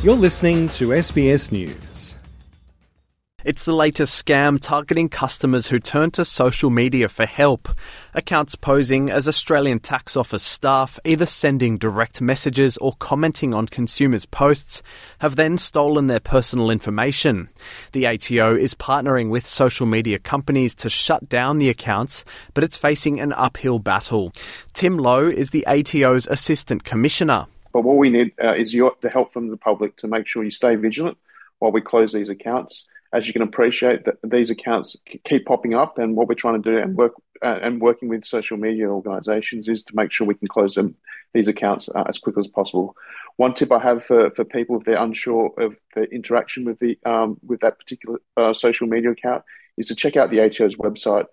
You're listening to SBS News. It's the latest scam targeting customers who turn to social media for help. Accounts posing as Australian Tax Office staff, either sending direct messages or commenting on consumers' posts, have then stolen their personal information. The ATO is partnering with social media companies to shut down the accounts, but it's facing an uphill battle. Tim Lowe is the ATO's Assistant Commissioner. But what we need is the help from the public to make sure you stay vigilant while we close these accounts. As you can appreciate, that these accounts keep popping up, and what we're trying to do and working with social media organisations is to make sure we can close these accounts as quickly as possible. One tip I have for people if they're unsure of the interaction with that particular social media account is to check out the ATO's website,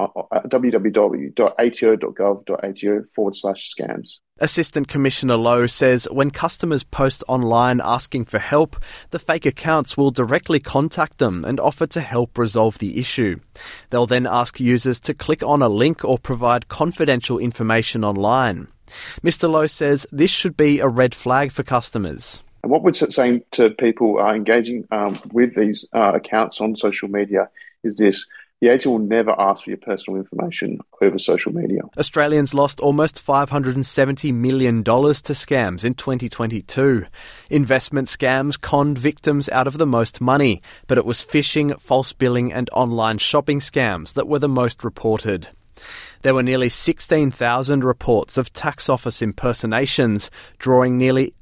www.ato.gov.au/scams. Assistant Commissioner Lowe says when customers post online asking for help, the fake accounts will directly contact them and offer to help resolve the issue. They'll then ask users to click on a link or provide confidential information online. Mr. Lowe says this should be a red flag for customers. And what we're saying to people engaging with these accounts on social media is this: the ATO will never ask for your personal information over social media. Australians lost almost $570 million to scams in 2022. Investment scams conned victims out of the most money, but it was phishing, false billing and online shopping scams that were the most reported. There were nearly 16,000 reports of tax office impersonations, drawing nearly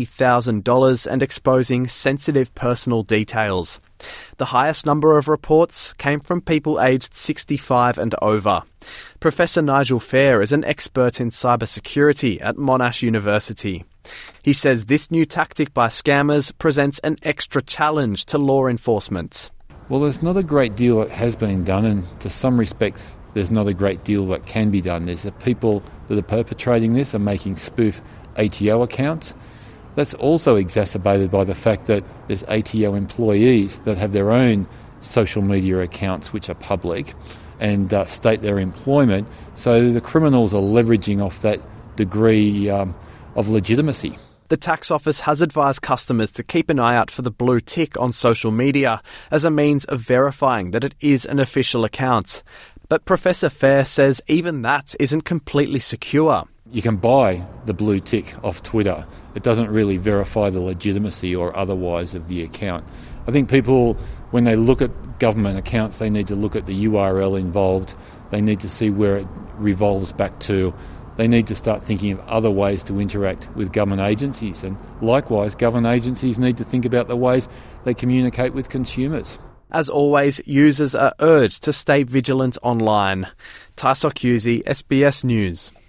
$80,000 and exposing sensitive personal details. The highest number of reports came from people aged 65 and over. Professor Nigel Fair is an expert in cybersecurity at Monash University. He says this new tactic by scammers presents an extra challenge to law enforcement. Well, there's not a great deal that has been done, and to some respects there's not a great deal that can be done. There's the people that are perpetrating this are making spoof ATO accounts. That's also exacerbated by the fact that there's ATO employees that have their own social media accounts which are public and state their employment. So the criminals are leveraging off that degree of legitimacy. The Tax Office has advised customers to keep an eye out for the blue tick on social media as a means of verifying that it is an official account. But Professor Fair says even that isn't completely secure. You can buy the blue tick off Twitter. It doesn't really verify the legitimacy or otherwise of the account. I think people, when they look at government accounts, they need to look at the URL involved. They need to see where it revolves back to. They need to start thinking of other ways to interact with government agencies. And likewise, government agencies need to think about the ways they communicate with consumers. As always, users are urged to stay vigilant online. Taisok Yuzi, SBS News.